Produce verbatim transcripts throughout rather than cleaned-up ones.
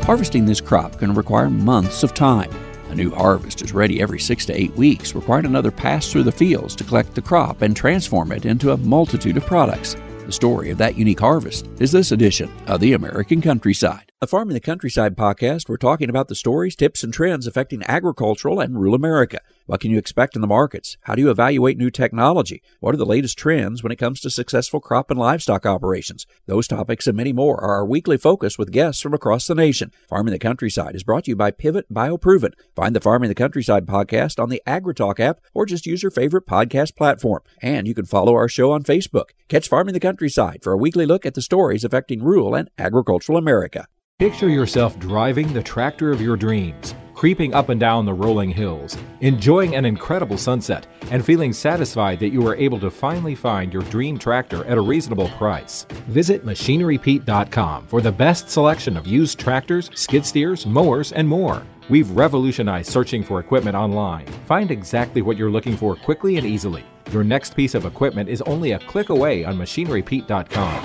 Harvesting this crop can require months of time. A new harvest is ready every six to eight weeks, requiring another pass through the fields to collect the crop and transform it into a multitude of products. The story of that unique harvest is this edition of The American Countryside. A Farm in the Countryside podcast, we're talking about the stories, tips, and trends affecting agricultural and rural America. What can you expect in the markets? How do you evaluate new technology? What are the latest trends when it comes to successful crop and livestock operations? Those topics and many more are our weekly focus with guests from across the nation. Farm in the Countryside is brought to you by Pivot BioProven. Find the Farm in the Countryside podcast on the AgriTalk app or just use your favorite podcast platform. And you can follow our show on Facebook. Catch Farm in the Countryside for a weekly look at the stories affecting rural and agricultural America. Picture yourself driving the tractor of your dreams, creeping up and down the rolling hills, enjoying an incredible sunset, and feeling satisfied that you were able to finally find your dream tractor at a reasonable price. Visit Machinery Pete dot com for the best selection of used tractors, skid steers, mowers, and more. We've revolutionized searching for equipment online. Find exactly what you're looking for quickly and easily. Your next piece of equipment is only a click away on Machinery Pete dot com.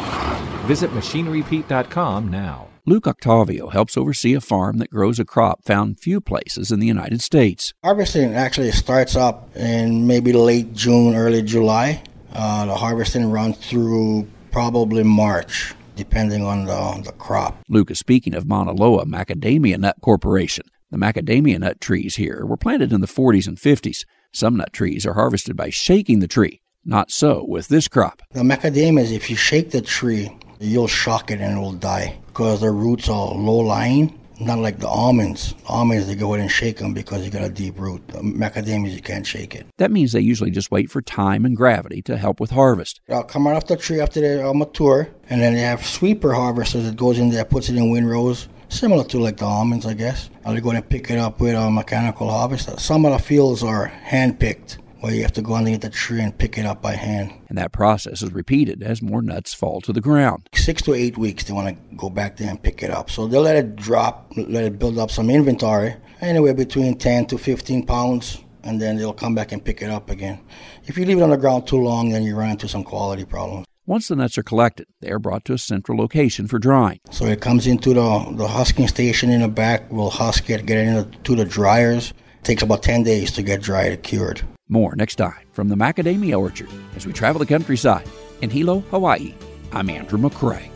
Visit Machinery Pete dot com now. Luke Octavio helps oversee a farm that grows a crop found few places in the United States. Harvesting actually starts up in maybe late June, early July. Uh, the harvesting runs through probably March, depending on the, the crop. Luke is speaking of Mauna Loa Macadamia Nut Corporation. The macadamia nut trees here were planted in the forties and fifties. Some nut trees are harvested by shaking the tree. Not so with this crop. The macadamias, if you shake the tree, you'll shock it and it will die because the roots are low-lying, not like the almonds. Almonds, they go ahead and shake them because you got a deep root. The macadamias, you can't shake it. That means they usually just wait for time and gravity to help with harvest. They'll come right off the tree after they are mature, and then they have sweeper harvesters that goes in there, puts it in windrows, similar to like the almonds, I guess. And they go and pick it up with a mechanical harvester. Some of the fields are hand-picked, where you have to go underneath the tree and pick it up by hand. And that process is repeated as more nuts fall to the ground. Six to eight weeks, they want to go back there and pick it up. So they'll let it drop, let it build up some inventory, anywhere between ten to fifteen pounds, and then they'll come back and pick it up again. If you leave it on the ground too long, then you run into some quality problems. Once the nuts are collected, they are brought to a central location for drying. So it comes into the, the husking station in the back. We'll husk it, get it into the dryers. It takes about ten days to get dried and cured. More next time from the Macadamia Orchard as we travel the countryside. In Hilo, Hawaii, I'm Andrew McCrae.